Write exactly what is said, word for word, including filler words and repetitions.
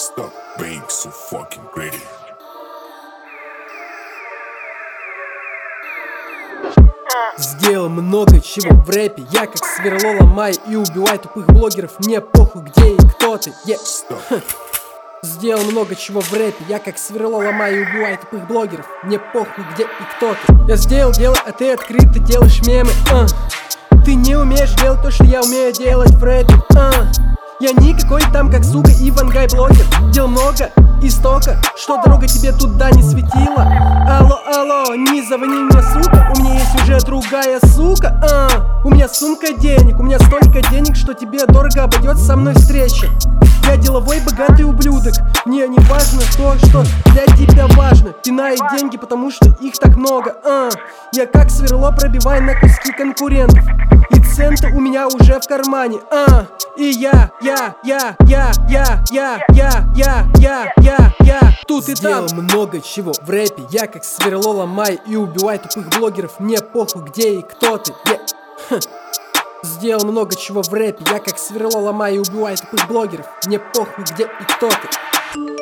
Stop being so fucking greedy. Сделал много чего в рэпе. Я как сверло ломаю и убиваю тупых блогеров. Мне похуй где и кто ты, yeah. Сделал много чего в рэпе. Я как сверло ломаю и убиваю тупых блогеров. Мне похуй где и кто ты. Я сделал дело, а ты открыто делаешь мемы, uh. Ты не умеешь делать то, что я умею делать в рэпе, uh. Я никакой там как сука Ивангай блогер. Дел много и столько, что дорога тебе туда не светила. Алло, алло, не звони мне, сука. У меня есть уже другая сука, а. У меня сумка денег, у меня столько денег, что тебе дорого обойдется со мной встреча. Я деловой богатый ублюдок. Мне не важно то, что для тебя важно. Пинаю деньги, потому что их так много, а. Я как сверло пробиваю на куски конкурентов. И центы у меня уже в кармане, а. И я, я, я, я, я, я, я, я, я, я, я тут и там. Сделал много чего в рэпе. Я как сверло ломаю и убиваю тупых блогеров. Мне похуй где и кто ты, yeah. Сделал много чего в рэпе. Я как сверло ломаю и убиваю тупых блогеров. Мне похуй где и кто ты.